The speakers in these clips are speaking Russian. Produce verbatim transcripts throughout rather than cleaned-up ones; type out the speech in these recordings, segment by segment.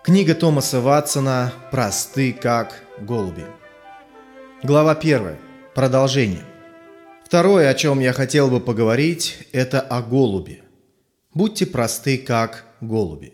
Книга Томаса Ватсона «Просты как голуби». Глава первая. Продолжение. Второе, о чем я хотел бы поговорить, это о голубе. Будьте просты как голуби.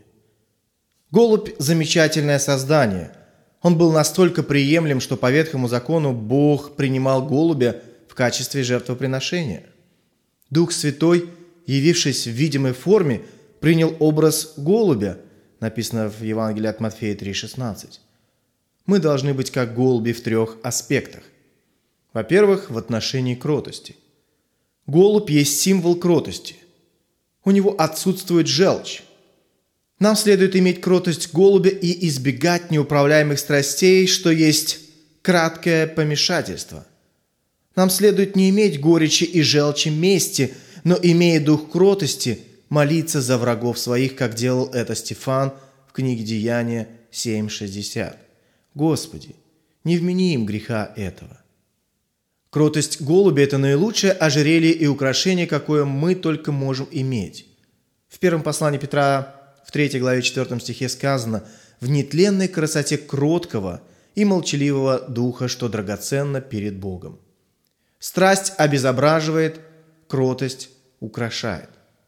Голубь – замечательное создание. Он был настолько приемлем, что по Ветхому закону Бог принимал голубя в качестве жертвоприношения. Дух Святой, явившись в видимой форме, принял образ голубя, написано в Евангелии от Матфея три шестнадцать. Мы должны быть как голуби в трех аспектах. Во-первых, в отношении кротости. Голубь есть символ кротости. У него отсутствует желчь. Нам следует иметь кротость голубя и избегать неуправляемых страстей, что есть краткое помешательство. Нам следует не иметь горечи и желчи мести, но, имея дух кротости, молиться за врагов своих, как делал это Стефан в книге Деяния семь шестьдесят. Господи, не вмени им греха этого. Кротость голубя – это наилучшее ожерелье и украшение, какое мы только можем иметь. В первом послании Петра, в третьей главе четвёртом стихе сказано: «В нетленной красоте кроткого и молчаливого духа, что драгоценно перед Богом». Страсть обезображивает, кротость украшает.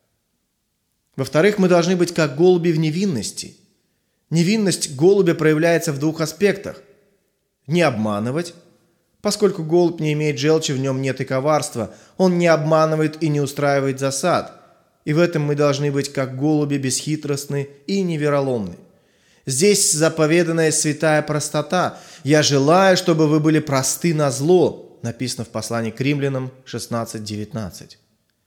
Во-вторых, мы должны быть как голуби в невинности. Невинность голубя проявляется в двух аспектах. Не обманывать, поскольку голубь не имеет желчи, в нем нет и коварства. Он не обманывает и не устраивает засад. И в этом мы должны быть как голуби бесхитростны и невероломны. Здесь заповеданная святая простота. «Я желаю, чтобы вы были просты назло», написано в послании к Римлянам шестнадцать девятнадцать.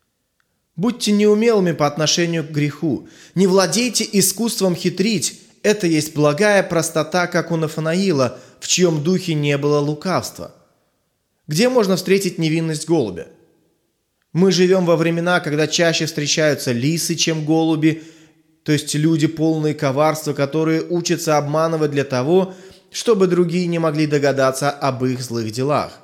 Будьте неумелыми по отношению к греху. Не владейте искусством хитрить. Это есть благая простота, как у Нафанаила, в чьем духе не было лукавства. Где можно встретить невинность голубя? Мы живем во времена, когда чаще встречаются лисы, чем голуби, то есть люди, полные коварства, которые учатся обманывать для того, чтобы другие не могли догадаться об их злых делах.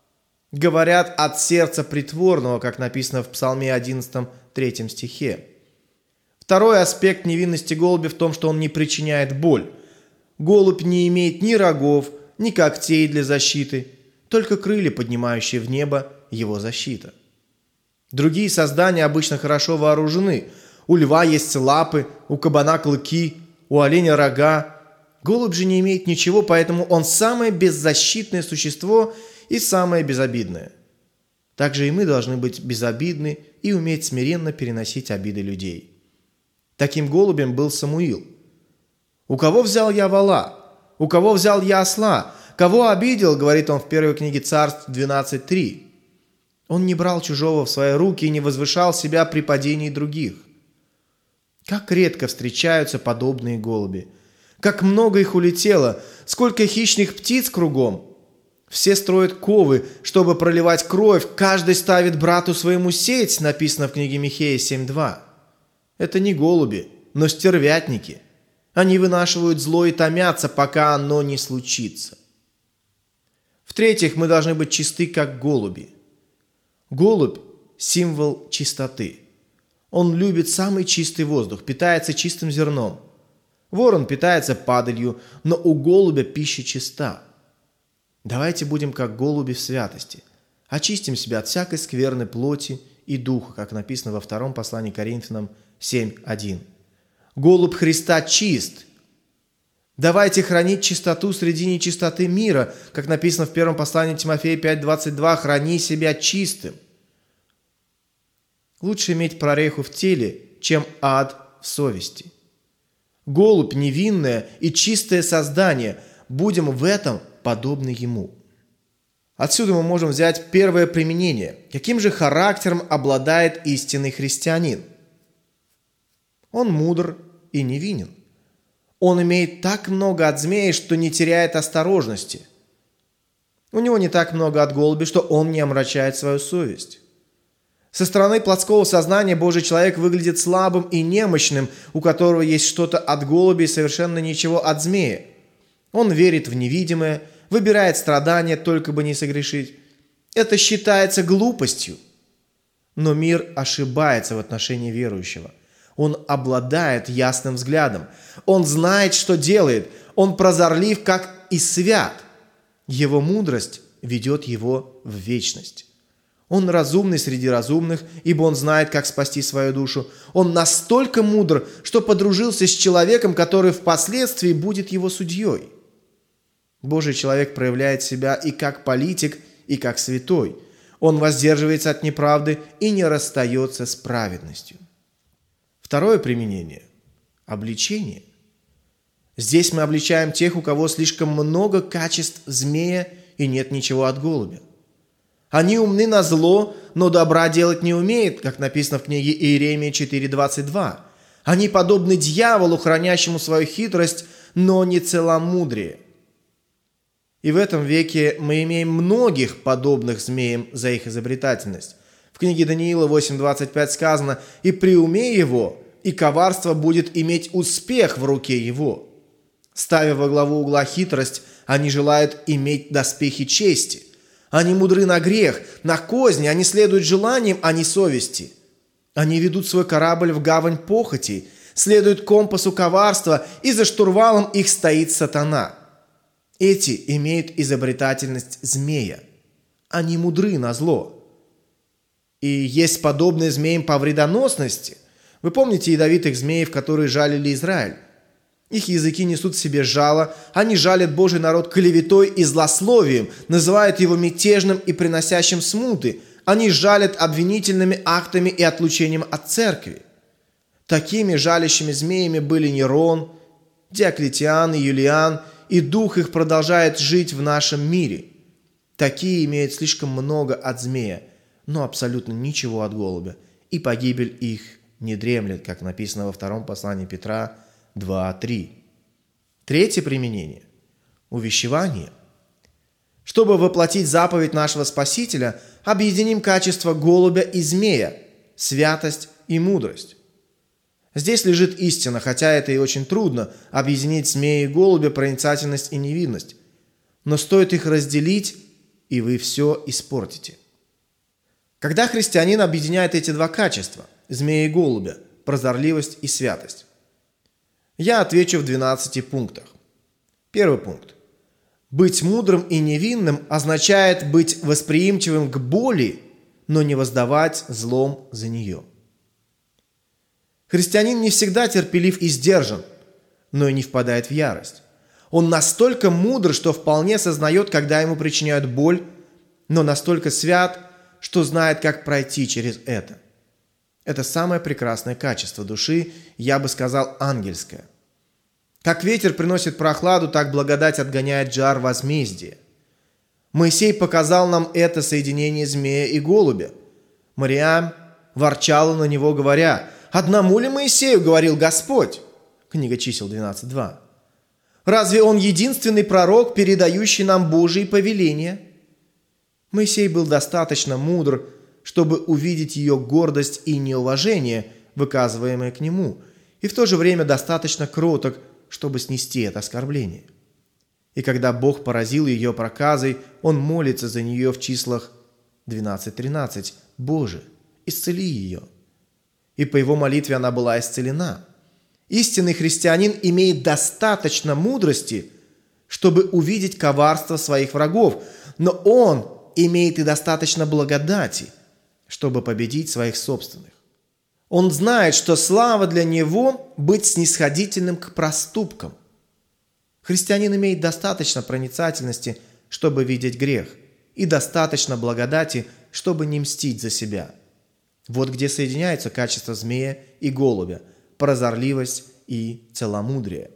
Говорят от сердца притворного, как написано в Псалме одиннадцатом, третьем стихе. Второй аспект невинности голубя в том, что он не причиняет боль. Голубь не имеет ни рогов, ни когтей для защиты, только крылья, поднимающие в небо, его защита. Другие создания обычно хорошо вооружены. У льва есть лапы, у кабана клыки, у оленя рога. Голубь же не имеет ничего, поэтому он самое беззащитное существо и самое безобидное. Также и мы должны быть безобидны и уметь смиренно переносить обиды людей. Таким голубем был Самуил. «У кого взял я вола? У кого взял я осла? Кого обидел?» — говорит он в первой книге Царств двенадцать три. Он не брал чужого в свои руки и не возвышал себя при падении других. Как редко встречаются подобные голуби. Как много их улетело, сколько хищных птиц кругом. Все строят ковы, чтобы проливать кровь, каждый ставит брату своему сеть, написано в книге Михея семь два. Это не голуби, но стервятники. Они вынашивают зло и томятся, пока оно не случится. В-третьих, мы должны быть чисты, как голуби. Голубь – символ чистоты. Он любит самый чистый воздух, питается чистым зерном. Ворон питается падалью, но у голубя пища чиста. Давайте будем как голуби в святости. Очистим себя от всякой скверной плоти и духа, как написано во втором послании к Коринфянам семь один. Голубь Христа чист. Давайте хранить чистоту среди нечистоты мира, как написано в первом послании Тимофея пять двадцать два. Храни себя чистым. Лучше иметь прореху в теле, чем ад в совести. Голубь – невинное и чистое создание. Будем в этом подобны ему. Отсюда мы можем взять первое применение. Каким же характером обладает истинный христианин? Он мудр и невинен. Он имеет так много от змеи, что не теряет осторожности. У него не так много от голуби, что он не омрачает свою совесть. Со стороны плотского сознания Божий человек выглядит слабым и немощным, у которого есть что-то от голуби и совершенно ничего от змеи. Он верит в невидимое, выбирает страдания, только бы не согрешить. Это считается глупостью. Но мир ошибается в отношении верующего. Он обладает ясным взглядом. Он знает, что делает. Он прозорлив, как и свят. Его мудрость ведет его в вечность. Он разумный среди разумных, ибо он знает, как спасти свою душу. Он настолько мудр, что подружился с человеком, который впоследствии будет его судьей. Божий человек проявляет себя и как политик, и как святой. Он воздерживается от неправды и не расстается с праведностью. Второе применение – обличение. Здесь мы обличаем тех, у кого слишком много качеств змея и нет ничего от голубя. Они умны на зло, но добра делать не умеют, как написано в книге Иеремии четыре двадцать два. Они подобны дьяволу, хранящему свою хитрость, но не целомудрие. И в этом веке мы имеем многих подобных змеям за их изобретательность. В книге Даниила восемь двадцать пять сказано: «И преумей его, и коварство будет иметь успех в руке его». Ставя во главу угла хитрость, они желают иметь доспехи чести. Они мудры на грех, на козни, они следуют желаниям, а не совести. Они ведут свой корабль в гавань похоти, следуют компасу коварства, и за штурвалом их стоит сатана. Эти имеют изобретательность змея. Они мудры на зло. И есть подобные змеям по вредоносности. Вы помните ядовитых змеев, которые жалили Израиль? Их языки несут в себе жало, они жалят Божий народ клеветой и злословием, называют его мятежным и приносящим смуты. Они жалят обвинительными актами и отлучением от церкви. Такими жалящими змеями были Нерон, Диоклетиан и Юлиан, и дух их продолжает жить в нашем мире. Такие имеют слишком много от змея, но абсолютно ничего от голубя, и погибель их не дремлет, как написано во втором послании Петра два три. Третье применение – увещевание. Чтобы воплотить заповедь нашего Спасителя, объединим качества голубя и змея, святость и мудрость. Здесь лежит истина, хотя это и очень трудно – объединить змея и голубя, проницательность и невинность. Но стоит их разделить, и вы все испортите. Когда христианин объединяет эти два качества – змея и голубя, прозорливость и святость, я отвечу в двенадцати пунктах. Первый пункт. Быть мудрым и невинным означает быть восприимчивым к боли, но не воздавать злом за нее. Христианин не всегда терпелив и сдержан, но и не впадает в ярость. Он настолько мудр, что вполне сознает, когда ему причиняют боль, но настолько свят, что знает, как пройти через это. Это самое прекрасное качество души, я бы сказал, ангельское. Как ветер приносит прохладу, так благодать отгоняет жар возмездия. Моисей показал нам это соединение змея и голубя. Мариам ворчала на него, говоря: «Одному ли Моисею говорил Господь?» Книга Чисел двенадцать два. Разве он единственный пророк, передающий нам Божьи повеления? Моисей был достаточно мудр, чтобы увидеть ее гордость и неуважение, выказываемое к нему, и в то же время достаточно кроток, чтобы снести это оскорбление. И когда Бог поразил ее проказой, он молится за нее в числах двенадцать тринадцать: «Боже, исцели ее». И по его молитве она была исцелена. Истинный христианин имеет достаточно мудрости, чтобы увидеть коварство своих врагов, но он имеет и достаточно благодати, чтобы победить своих собственных. Он знает, что слава для него – быть снисходительным к проступкам. Христианин имеет достаточно проницательности, чтобы видеть грех, и достаточно благодати, чтобы не мстить за себя. Вот где соединяются качества змея и голубя – прозорливость и целомудрие.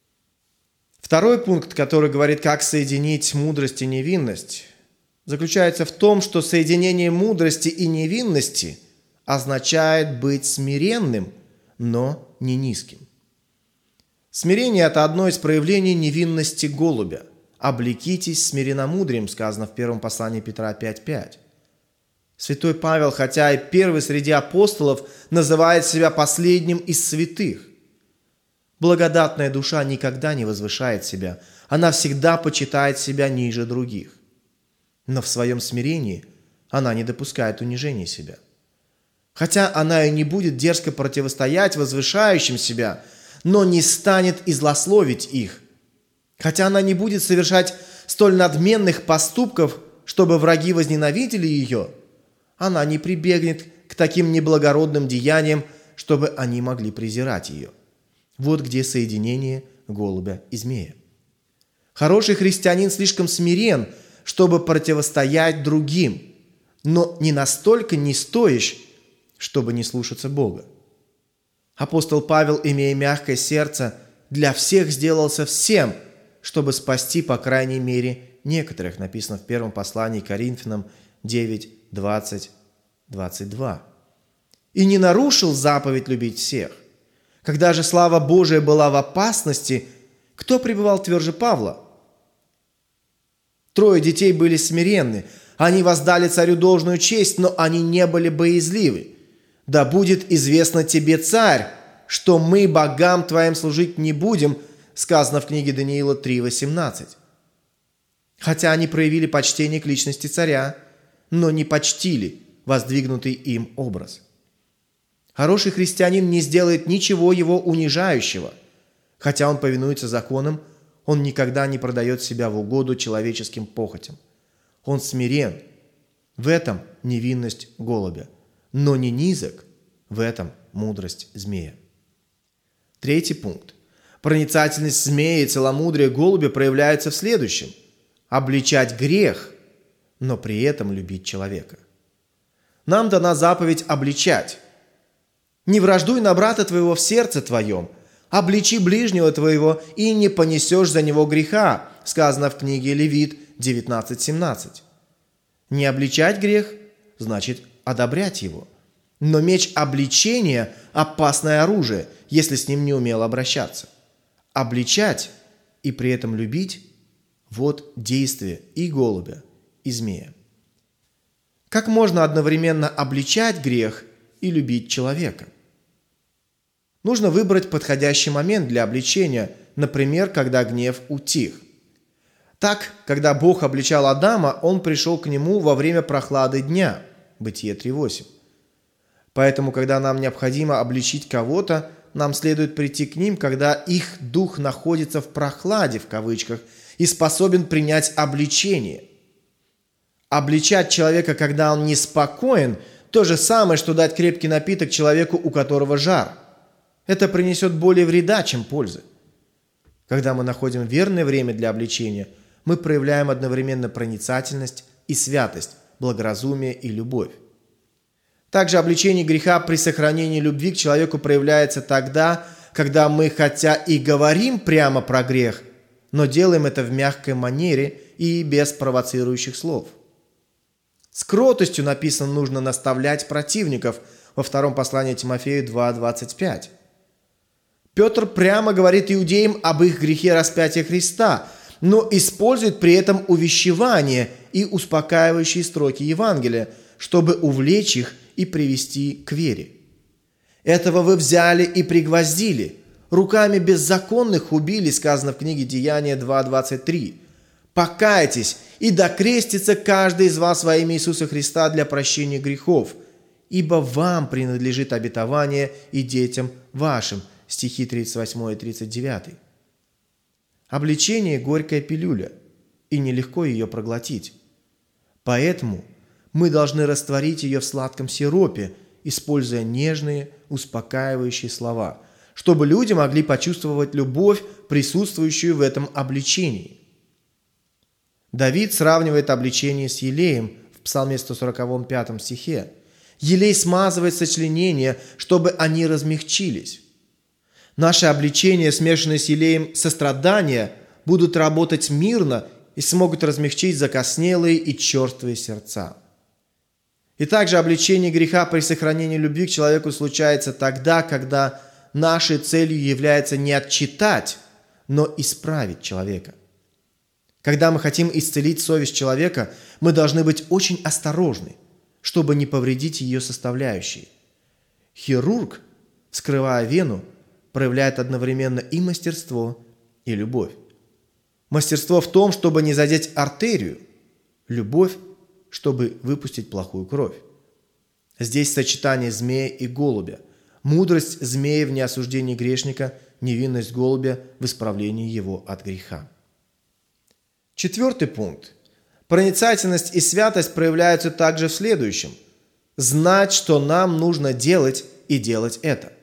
Второй пункт, который говорит, как соединить мудрость и невинность, заключается в том, что соединение мудрости и невинности означает быть смиренным, но не низким. Смирение – это одно из проявлений невинности голубя. «Облекитесь смиренномудрием», сказано в первом послании Петра пять пять. Святой Павел, хотя и первый среди апостолов, называет себя последним из святых. Благодатная душа никогда не возвышает себя, она всегда почитает себя ниже других. Но в своем смирении она не допускает унижения себя. Хотя она и не будет дерзко противостоять возвышающим себя, но не станет и злословить их. Хотя она не будет совершать столь надменных поступков, чтобы враги возненавидели ее, она не прибегнет к таким неблагородным деяниям, чтобы они могли презирать ее. Вот где соединение голубя и змея. Хороший христианин слишком смирен, чтобы противостоять другим, но не настолько не стоишь, чтобы не слушаться Бога. Апостол Павел, имея мягкое сердце, для всех сделался всем, чтобы спасти, по крайней мере, некоторых, написано в первом послании к Коринфянам девять, двадцать, двадцать два. И не нарушил заповедь любить всех. Когда же слава Божия была в опасности, кто пребывал тверже Павла? Трое детей были смиренны, они воздали царю должную честь, но они не были боязливы. Да будет известно тебе, царь, что мы богам твоим служить не будем, сказано в книге Даниила три восемнадцать. Хотя они проявили почтение к личности царя, но не почтили воздвигнутый им образ. Хороший христианин не сделает ничего его унижающего. Хотя он повинуется законам, он никогда не продает себя в угоду человеческим похотям. Он смирен. В этом невинность голубя, но не низок. В этом мудрость змея. Третий пункт. Проницательность змея и целомудрие голубя проявляются в следующем. Обличать грех, но при этом любить человека. Нам дана заповедь обличать. Не враждуй на брата твоего в сердце твоем, обличи ближнего твоего, и не понесешь за него греха, сказано в книге Левит девятнадцать семнадцать. Не обличать грех значит одобрять его. Но меч обличения – опасное оружие, если с ним не умело обращаться. Обличать и при этом любить – вот действие и голубя, и змея. Как можно одновременно обличать грех и любить человека? Нужно выбрать подходящий момент для обличения, например, когда гнев утих. Так, когда Бог обличал Адама, Он пришел к нему во время прохлады дня. Бытие три восемь. Поэтому, когда нам необходимо обличить кого-то, нам следует прийти к ним, когда их дух находится в прохладе, в кавычках, и способен принять обличение. Обличать человека, когда он неспокоен, то же самое, что дать крепкий напиток человеку, у которого жар. Это принесет более вреда, чем пользы. Когда мы находим верное время для обличения, мы проявляем одновременно проницательность и святость, благоразумие и любовь. Также обличение греха при сохранении любви к человеку проявляется тогда, когда мы хотя и говорим прямо про грех, но делаем это в мягкой манере и без провоцирующих слов. С кротостью, написано, нужно наставлять противников во втором послании Тимофею два двадцать пять. Петр прямо говорит иудеям об их грехе распятия Христа, но использует при этом увещевание и успокаивающие строки Евангелия, чтобы увлечь их и привести к вере. Этого вы взяли и пригвоздили, руками беззаконных убили, сказано в книге Деяния два двадцать три. Покайтесь, и докрестится каждый из вас во имя Иисуса Христа для прощения грехов, ибо вам принадлежит обетование и детям вашим. Стихи тридцать восемь и тридцать девять. Обличение – горькая пилюля, и нелегко ее проглотить. Поэтому мы должны растворить ее в сладком сиропе, используя нежные, успокаивающие слова, чтобы люди могли почувствовать любовь, присутствующую в этом обличении. Давид сравнивает обличение с елеем в Псалме сто сорок пятом стихе. Елей смазывает сочленения, чтобы они размягчились. Наши обличения, смешанные с елеем сострадания, будут работать мирно и смогут размягчить закоснелые и черствые сердца. И также обличение греха при сохранении любви к человеку случается тогда, когда нашей целью является не отчитать, но исправить человека. Когда мы хотим исцелить совесть человека, мы должны быть очень осторожны, чтобы не повредить ее составляющие. Хирург, вскрывая вену, проявляет одновременно и мастерство, и любовь. Мастерство в том, чтобы не задеть артерию, любовь, чтобы выпустить плохую кровь. Здесь сочетание змея и голубя. Мудрость змея в неосуждении грешника, невинность голубя в исправлении его от греха. Четвертый пункт. Проницательность и святость проявляются также в следующем. Знать, что нам нужно делать, и делать это.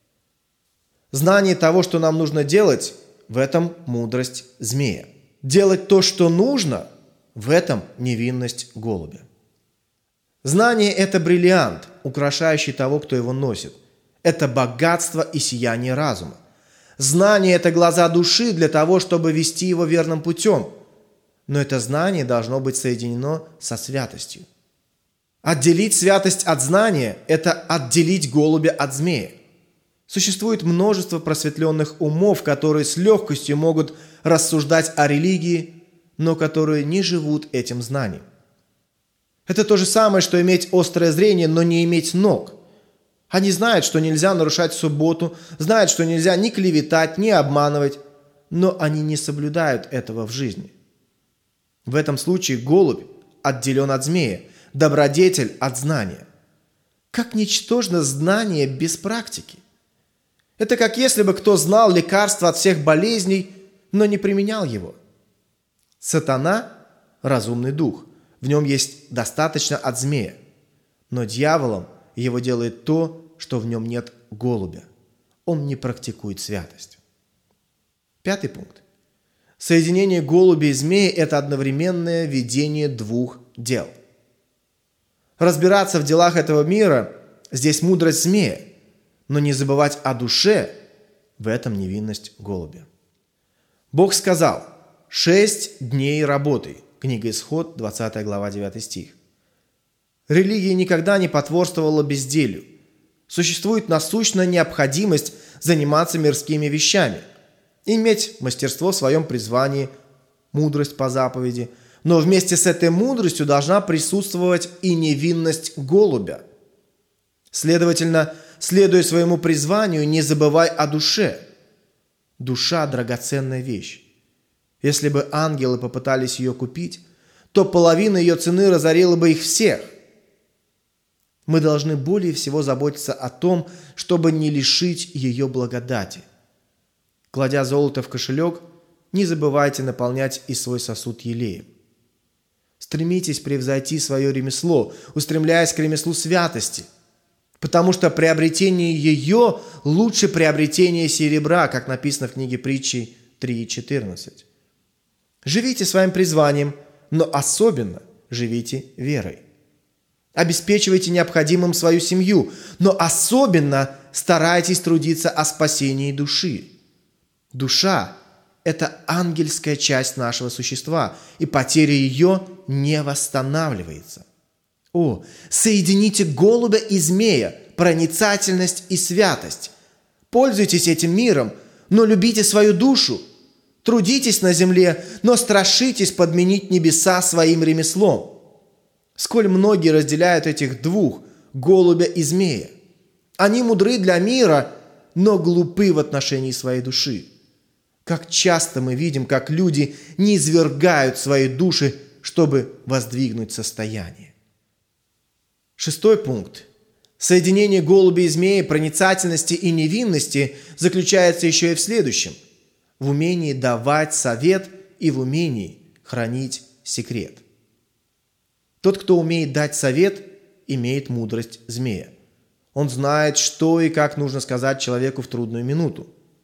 Знание того, что нам нужно делать, в этом мудрость змея. Делать то, что нужно, в этом невинность голубя. Знание – это бриллиант, украшающий того, кто его носит. Это богатство и сияние разума. Знание – это глаза души для того, чтобы вести его верным путем. Но это знание должно быть соединено со святостью. Отделить святость от знания – это отделить голубя от змея. Существует множество просветленных умов, которые с легкостью могут рассуждать о религии, но которые не живут этим знанием. Это то же самое, что иметь острое зрение, но не иметь ног. Они знают, что нельзя нарушать субботу, знают, что нельзя ни клеветать, ни обманывать, но они не соблюдают этого в жизни. В этом случае голубь отделен от змея, добродетель от знания. Как ничтожно знание без практики. Это как если бы кто знал лекарство от всех болезней, но не применял его. Сатана – разумный дух, в нем есть достаточно от змея, но дьяволом его делает то, что в нем нет голубя. Он не практикует святость. Пятый пункт. Соединение голубя и змея – это одновременное ведение двух дел. Разбираться в делах этого мира – здесь мудрость змея, но не забывать о душе – в этом невинность голубя. Бог сказал: «Шесть дней работай». Книга Исход, двадцатая глава, девятый стих. Религия никогда не потворствовала безделью. Существует насущная необходимость заниматься мирскими вещами, иметь мастерство в своем призвании, мудрость по заповеди, но вместе с этой мудростью должна присутствовать и невинность голубя. Следовательно, следуя своему призванию, не забывай о душе. Душа – драгоценная вещь. Если бы ангелы попытались ее купить, то половина ее цены разорила бы их всех. Мы должны более всего заботиться о том, чтобы не лишить ее благодати. Кладя золото в кошелек, не забывайте наполнять и свой сосуд елеем. Стремитесь превзойти свое ремесло, устремляясь к ремеслу святости, потому что приобретение ее лучше приобретения серебра, как написано в книге Притчи три четырнадцать. Живите своим призванием, но особенно живите верой. Обеспечивайте необходимым свою семью, но особенно старайтесь трудиться о спасении души. Душа – это ангельская часть нашего существа, и потеря ее не восстанавливается. О, соедините голубя и змея, проницательность и святость. Пользуйтесь этим миром, но любите свою душу. Трудитесь на земле, но страшитесь подменить небеса своим ремеслом. Сколь многие разделяют этих двух, голубя и змея. Они мудры для мира, но глупы в отношении своей души. Как часто мы видим, как люди низвергают свои души, чтобы воздвигнуть состояние. Шестой пункт. Соединение голубя и змеи, проницательности и невинности заключается еще и в следующем. В умении давать совет и в умении хранить секрет. Тот, кто умеет дать совет, имеет мудрость змея. Он знает, что и как нужно сказать человеку в трудную минуту.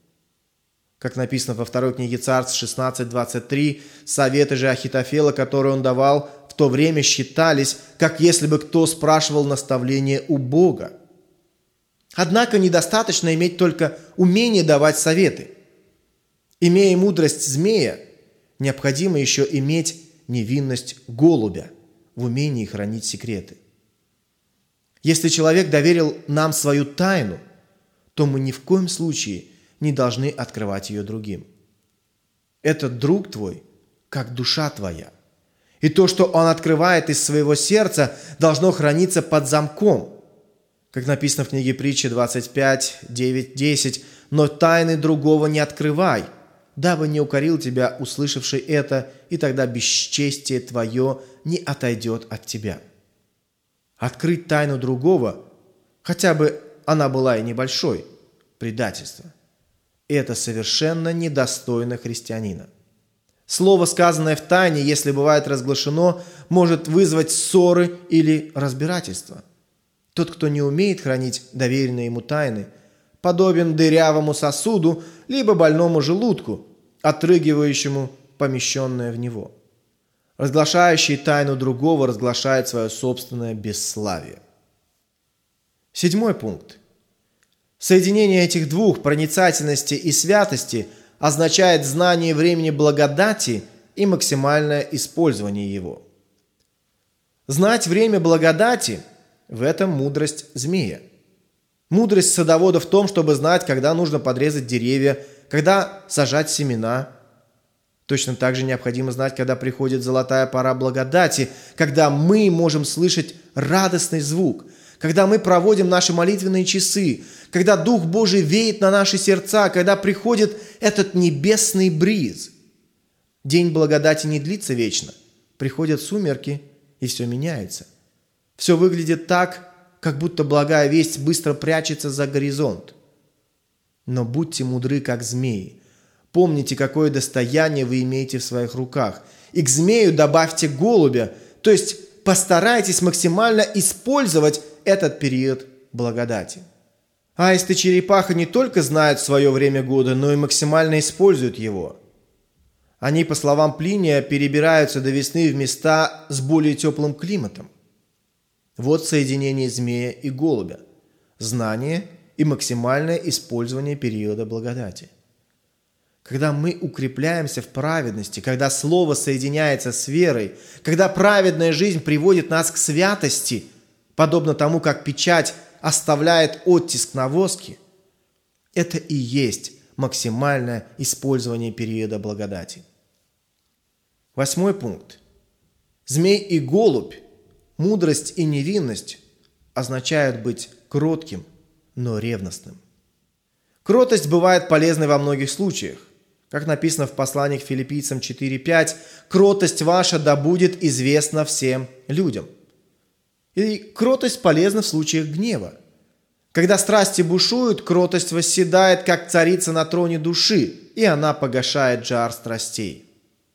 Как написано во второй книге Царств шестнадцать двадцать три, советы же Ахитофела, которые он давал, в то время считались, как если бы кто спрашивал наставление у Бога. Однако недостаточно иметь только умение давать советы. Имея мудрость змея, необходимо еще иметь невинность голубя в умении хранить секреты. Если человек доверил нам свою тайну, то мы ни в коем случае не должны открывать ее другим. Этот друг твой, как душа твоя. И то, что он открывает из своего сердца, должно храниться под замком. Как написано в книге Притчи двадцать пять, девять, десять, «Но тайны другого не открывай, дабы не укорил тебя, услышавший это, и тогда бесчестие твое не отойдет от тебя». Открыть тайну другого, хотя бы она была и небольшой, предательство. Это совершенно недостойно христианина. Слово, сказанное в тайне, если бывает разглашено, может вызвать ссоры или разбирательства. Тот, кто не умеет хранить доверенные ему тайны, подобен дырявому сосуду, либо больному желудку, отрыгивающему помещенное в него. Разглашающий тайну другого разглашает свое собственное бесславие. Седьмой пункт. Соединение этих двух, проницательности и святости, означает знание времени благодати и максимальное использование его. Знать время благодати – в этом мудрость змея. Мудрость садовода в том, чтобы знать, когда нужно подрезать деревья, когда сажать семена. Точно так же необходимо знать, когда приходит золотая пора благодати, когда мы можем слышать радостный звук, когда мы проводим наши молитвенные часы, когда Дух Божий веет на наши сердца, когда приходит этот небесный бриз. День благодати не длится вечно. Приходят сумерки, и все меняется. Все выглядит так, как будто благая весть быстро прячется за горизонт. Но будьте мудры, как змеи. Помните, какое достояние вы имеете в своих руках. И к змею добавьте голубя, то есть постарайтесь максимально использовать этот период благодати. Аист и черепаха не только знают свое время года, но и максимально используют его. Они, по словам Плиния, перебираются до весны в места с более теплым климатом. Вот соединение змея и голубя. Знание и максимальное использование периода благодати. Когда мы укрепляемся в праведности, когда Слово соединяется с верой, когда праведная жизнь приводит нас к святости, подобно тому, как печать оставляет оттиск на воске, это и есть максимальное использование периода благодати. Восьмой пункт. Змей и голубь, мудрость и невинность означают быть кротким, но ревностным. Кротость бывает полезной во многих случаях. Как написано в послании к Филиппийцам четыре пять, «Кротость ваша да будет известна всем людям». И кротость полезна в случаях гнева. Когда страсти бушуют, кротость восседает, как царица на троне души, и она погашает жар страстей.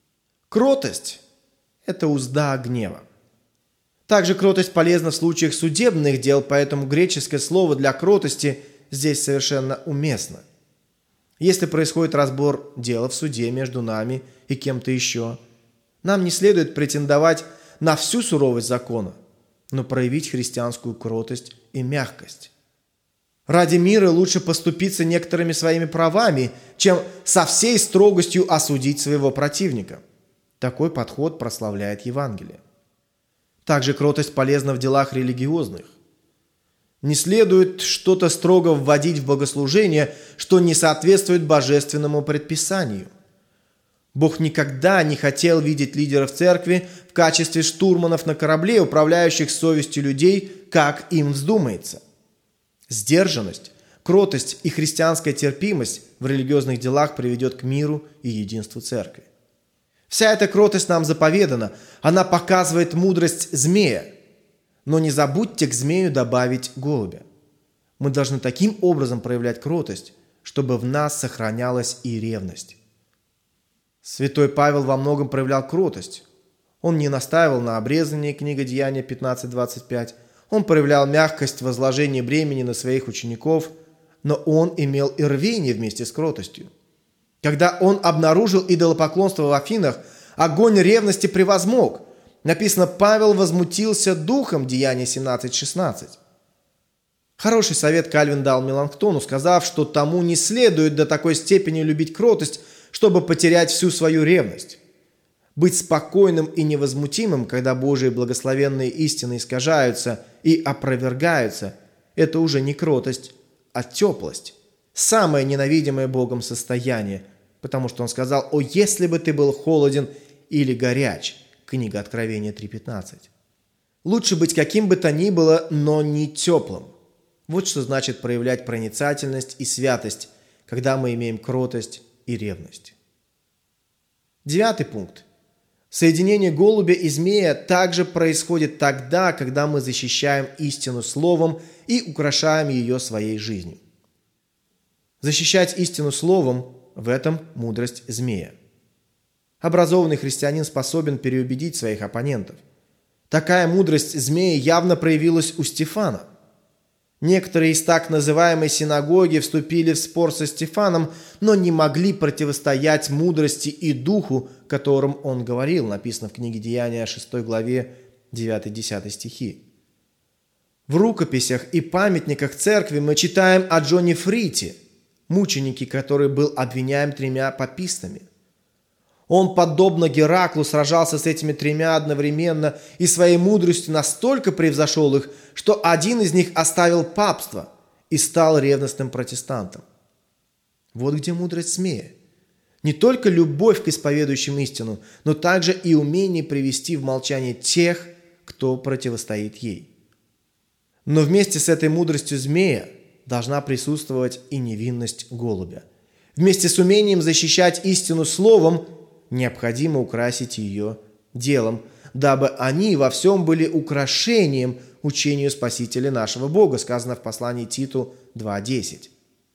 Кротость – это узда гнева. Также кротость полезна в случаях судебных дел, поэтому греческое слово для кротости здесь совершенно уместно. Если происходит разбор дела в суде между нами и кем-то еще, нам не следует претендовать на всю суровость закона, но проявить христианскую кротость и мягкость. Ради мира лучше поступиться некоторыми своими правами, чем со всей строгостью осудить своего противника. Такой подход прославляет Евангелие. Также кротость полезна в делах религиозных. Не следует что-то строго вводить в богослужение, что не соответствует божественному предписанию. Бог никогда не хотел видеть лидеров церкви в качестве штурманов на корабле, управляющих совестью людей, как им вздумается. Сдержанность, кротость и христианская терпимость в религиозных делах приведет к миру и единству церкви. Вся эта кротость нам заповедана, она показывает мудрость змея. Но не забудьте к змею добавить голубя. Мы должны таким образом проявлять кротость, чтобы в нас сохранялась и ревность. Святой Павел во многом проявлял кротость. Он не настаивал на обрезании, книга Деяния пятнадцать двадцать пять. Он проявлял мягкость в возложении бремени на своих учеников, но он имел и рвение вместе с кротостью. Когда он обнаружил идолопоклонство в Афинах, огонь ревности превозмог. Написано, Павел возмутился духом, Деяния семнадцать шестнадцать. Хороший совет Кальвин дал Меланхтону, сказав, что тому не следует до такой степени любить кротость, чтобы потерять всю свою ревность. Быть спокойным и невозмутимым, когда Божьи благословенные истины искажаются и опровергаются, это уже не кротость, а теплость. Самое ненавидимое Богом состояние, потому что Он сказал, «О, если бы ты был холоден или горяч», книга Откровения три пятнадцать. Лучше быть каким бы то ни было, но не теплым. Вот что значит проявлять проницательность и святость, когда мы имеем кротость и ревность. Девятый пункт. Соединение голубя и змея также происходит тогда, когда мы защищаем истину словом и украшаем ее своей жизнью. Защищать истину словом – в этом мудрость змея. Образованный христианин способен переубедить своих оппонентов. Такая мудрость змея явно проявилась у Стефана. Некоторые из так называемой синагоги вступили в спор со Стефаном, но не могли противостоять мудрости и духу, которым он говорил, написано в книге Деяния шестой главе девятый-десятый стихи. В рукописях и памятниках церкви мы читаем о Джоне Фрите, мученике, который был обвиняем тремя папистами. Он, подобно Гераклу, сражался с этими тремя одновременно и своей мудростью настолько превзошел их, что один из них оставил папство и стал ревностным протестантом. Вот где мудрость змея. Не только любовь к исповедующим истину, но также и умение привести в молчание тех, кто противостоит ей. Но вместе с этой мудростью змея должна присутствовать и невинность голубя. Вместе с умением защищать истину словом необходимо украсить ее делом, дабы они во всем были украшением учению Спасителя нашего Бога, сказано в послании Титу два десять.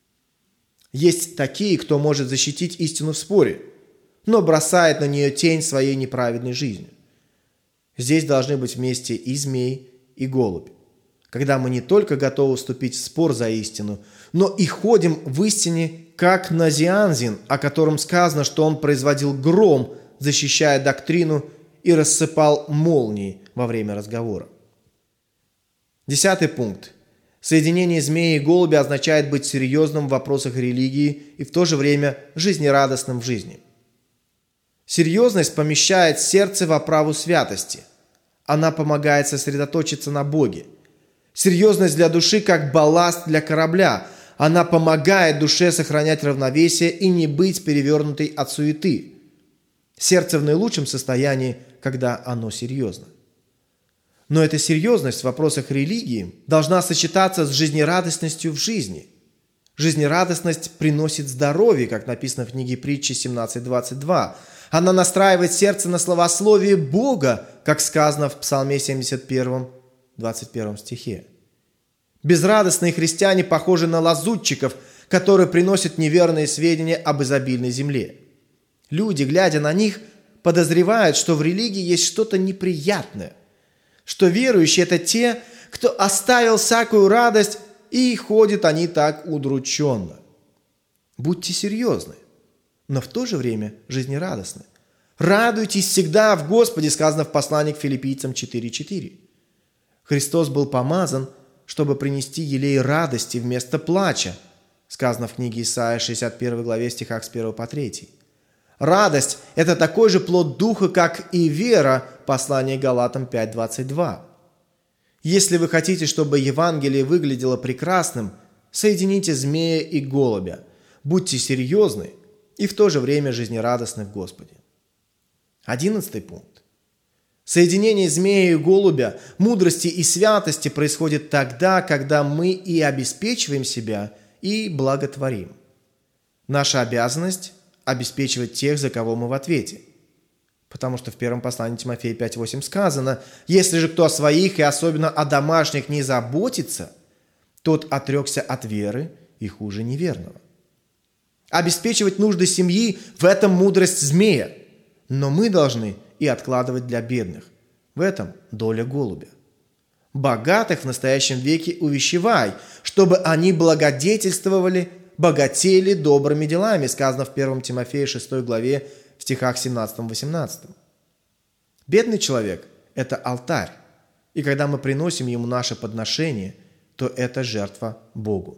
Есть такие, кто может защитить истину в споре, но бросает на нее тень своей неправедной жизни. Здесь должны быть вместе и змей, и голубь, когда мы не только готовы вступить в спор за истину, но и ходим в истине, как Назианзин, о котором сказано, что он производил гром, защищая доктрину, и рассыпал молнии во время разговора. Десятый пункт. Соединение змеи и голубя означает быть серьезным в вопросах религии и в то же время жизнерадостным в жизни. Серьезность помещает сердце в оправу святости. Она помогает сосредоточиться на Боге. Серьезность для души как балласт для корабля. Она помогает душе сохранять равновесие и не быть перевернутой от суеты. Сердце в наилучшем состоянии, когда оно серьезно. Но эта серьезность в вопросах религии должна сочетаться с жизнерадостностью в жизни. Жизнерадостность приносит здоровье, как написано в книге Притчи семнадцать двадцать два. Она настраивает сердце на словословие Бога, как сказано в Псалме семьдесят один, двадцать первом стихе. Безрадостные христиане похожи на лазутчиков, которые приносят неверные сведения об изобильной земле. Люди, глядя на них, подозревают, что в религии есть что-то неприятное, что верующие – это те, кто оставил всякую радость, и ходят они так удрученно. Будьте серьезны, но в то же время жизнерадостны. Радуйтесь всегда в Господе, сказано в послании к Филиппийцам четыре четыре. Христос был помазан, чтобы принести елей радости вместо плача, сказано в книге Исаия шестьдесят первой главе стихах с первого по третий. Радость – это такой же плод Духа, как и вера, послание Галатам пять двадцать два. Если вы хотите, чтобы Евангелие выглядело прекрасным, соедините змея и голубя, будьте серьезны и в то же время жизнерадостны в Господе. Одиннадцатый пункт. Соединение змея и голубя, мудрости и святости происходит тогда, когда мы и обеспечиваем себя, и благотворим. Наша обязанность – обеспечивать тех, за кого мы в ответе. Потому что в первом послании Тимофея пять восемь сказано: «Если же кто о своих и особенно о домашних не заботится, тот отрекся от веры и хуже неверного». Обеспечивать нужды семьи – в этом мудрость змея, но мы должны и откладывать для бедных. В этом доля голубя. Богатых в настоящем веке увещевай, чтобы они благодетельствовали, богатели добрыми делами, сказано в первом Тимофея шестой главе в стихах семнадцатом-восемнадцатом. Бедный человек – это алтарь, и когда мы приносим ему наше подношение, то это жертва Богу.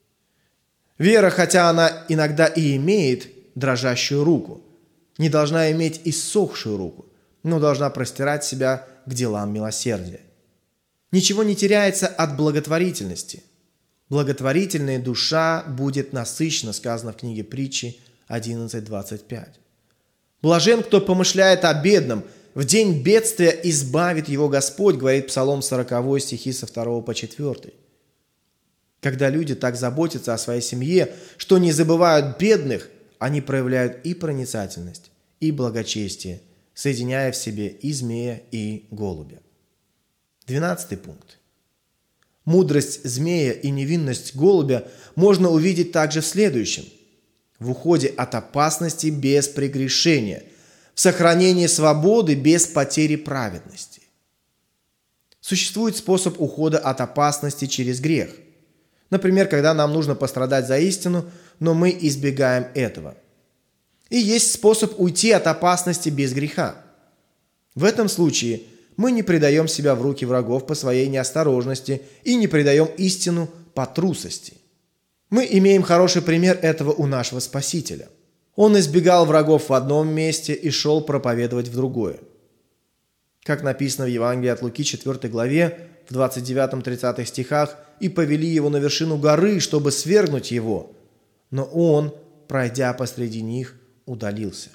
Вера, хотя она иногда и имеет дрожащую руку, не должна иметь иссохшую руку, но должна простирать себя к делам милосердия. Ничего не теряется от благотворительности. Благотворительная душа будет насыщена, сказано в книге Притчи одиннадцать двадцать пять. Блажен, кто помышляет о бедном, в день бедствия избавит его Господь, говорит Псалом сороковой, стихи со второго по четвёртый. Когда люди так заботятся о своей семье, что не забывают бедных, они проявляют и проницательность, и благочестие соединяя в себе и змея, и голубя. Двенадцатый пункт. Мудрость змея и невинность голубя можно увидеть также в следующем: в уходе от опасности без прегрешения, в сохранении свободы без потери праведности. Существует способ ухода от опасности через грех. Например, когда нам нужно пострадать за истину, но мы избегаем этого. И есть способ уйти от опасности без греха. В этом случае мы не предаем себя в руки врагов по своей неосторожности и не предаем истину по трусости. Мы имеем хороший пример этого у нашего Спасителя. Он избегал врагов в одном месте и шел проповедовать в другое. Как написано в Евангелии от Луки, четвёртой главе, в двадцать девятом-тридцатых стихах, «И повели его на вершину горы, чтобы свергнуть его, но он, пройдя посреди них, удалился».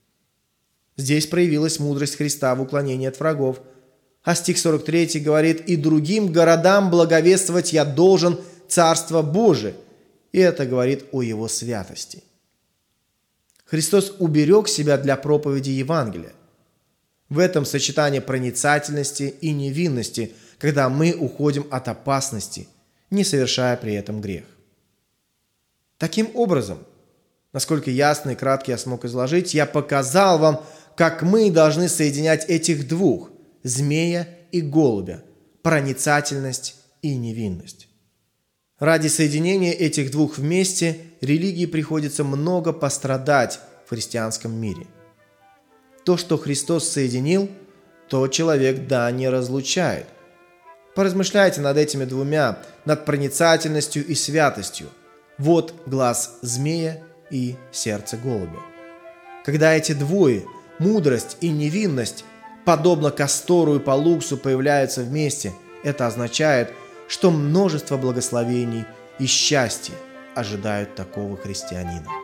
Здесь проявилась мудрость Христа в уклонении от врагов. А стих сорок третий говорит: «И другим городам благовествовать я должен Царство Божие». И это говорит о Его святости. Христос уберег себя для проповеди Евангелия. В этом сочетание проницательности и невинности, когда мы уходим от опасности, не совершая при этом грех. Таким образом, насколько ясно и кратко я смог изложить, я показал вам, как мы должны соединять этих двух – змея и голубя, проницательность и невинность. Ради соединения этих двух вместе религии приходится много пострадать в христианском мире. То, что Христос соединил, то человек, да, не разлучает. Поразмышляйте над этими двумя, над проницательностью и святостью. Вот глаз змея и сердце голубя. Когда эти двое, мудрость и невинность, подобно Кастору и Палуксу, появляются вместе, это означает, что множество благословений и счастья ожидают такого христианина.